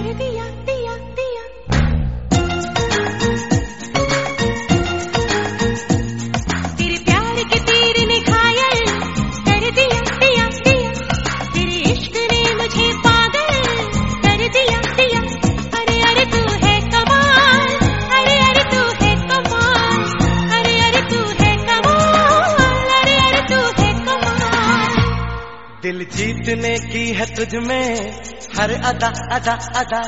दिया दिया दिया। तेरे प्यार के तीर ने घायल कर दिया दिया दिया। तेरे इश्क ने मुझे पागल कर दिया दिया। अरे अरे तू है कमाल, अरे अरे तू है कमाल, अरे अरे तू है कमाल, अरे अरे तू है कमाल। दिल जीतने की है तुझ में हर अदा अदा अदा।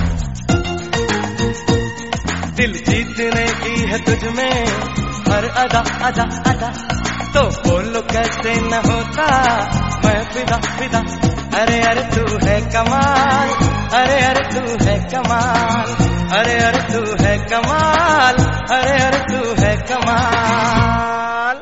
दिल जीतने की है तुझ में हर अदा अदा अदा। तो बोलो कैसे न होता मैं फिदा फिदा। अरे अरे तू है कमाल, अरे अरे तू है कमाल, अरे अरे तू है कमाल, अरे अरे तू है कमाल।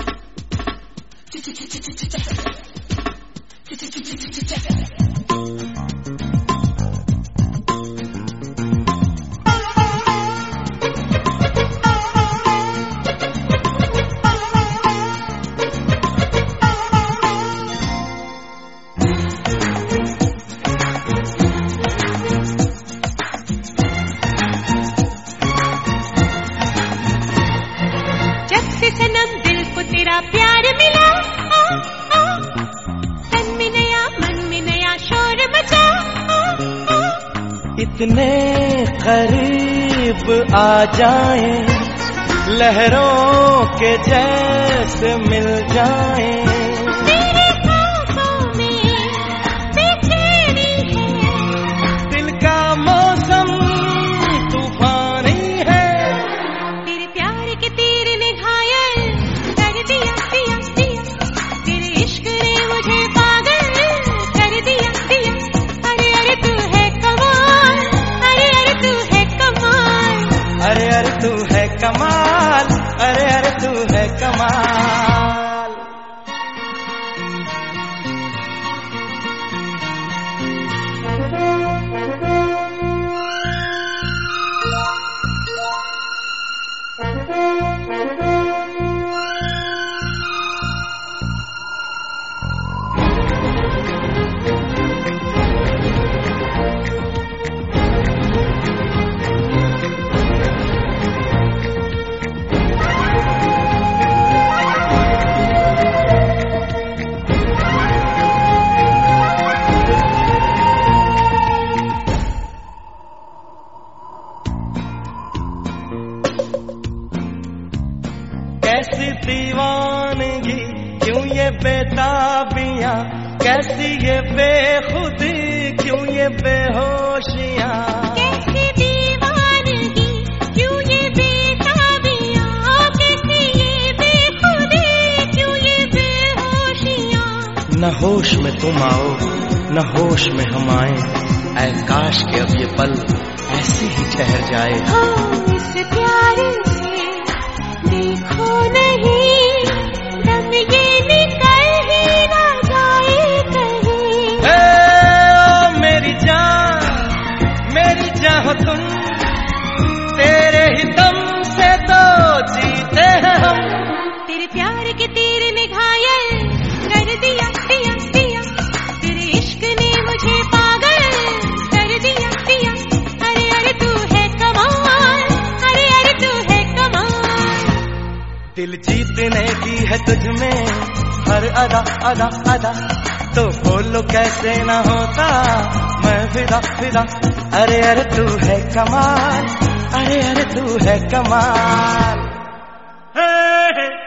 जब से सनम दिल को तेरा प्यार मिला, तन में नया मन में नया शोर मचा। इतने करीब आ जाएं, लहरों के जैसे मिल जाएं। तेरे सांसों में बेचैनी है, दिल का मौसम तूफानी है। तेरे प्यार के तीर ने घायल कर दिया दिया दिया। तेरे इश्क ने मुझे पागल कर दिया दिया। अरे अरे तू है कमाल, अरे अरे तू है कमाल, अरे अरे तू है कमाल, अरे अरे तू है कमाल। कैसी दीवानगी, क्यों ये बेताबियां, कैसी ये बेखुदी, क्यों ये बेहोशियां। कैसी दीवानगी, क्यों ये बेताबियां, कैसी ये बेखुदी, क्यों ये बेहोशियां। न होश में तुम आओ न होश में हम आए, ऐ काश के अब ये पल ऐसे ही ठहर जाए। हो इस प्यार से देखो नहीं, दम ये निकल ही ना जाए कहीं। ओ मेरी जान हो तुम, तेरे ही दम से तो जीते हैं हम। तेरे प्यार के तीर ने घायल कर दिया दिया दिया। तेरे इश्क ने मुझे पागल कर दिया दिया। अरे अरे तू है कमाल, अरे अरे तू है कमाल। दिल जीतने की है तुझ में हर अदा अदा अदा। तो बोलो कैसे न होता मैं फिदा फिदा। अरे अरे तू है कमाल, अरे अरे तू है कमाल।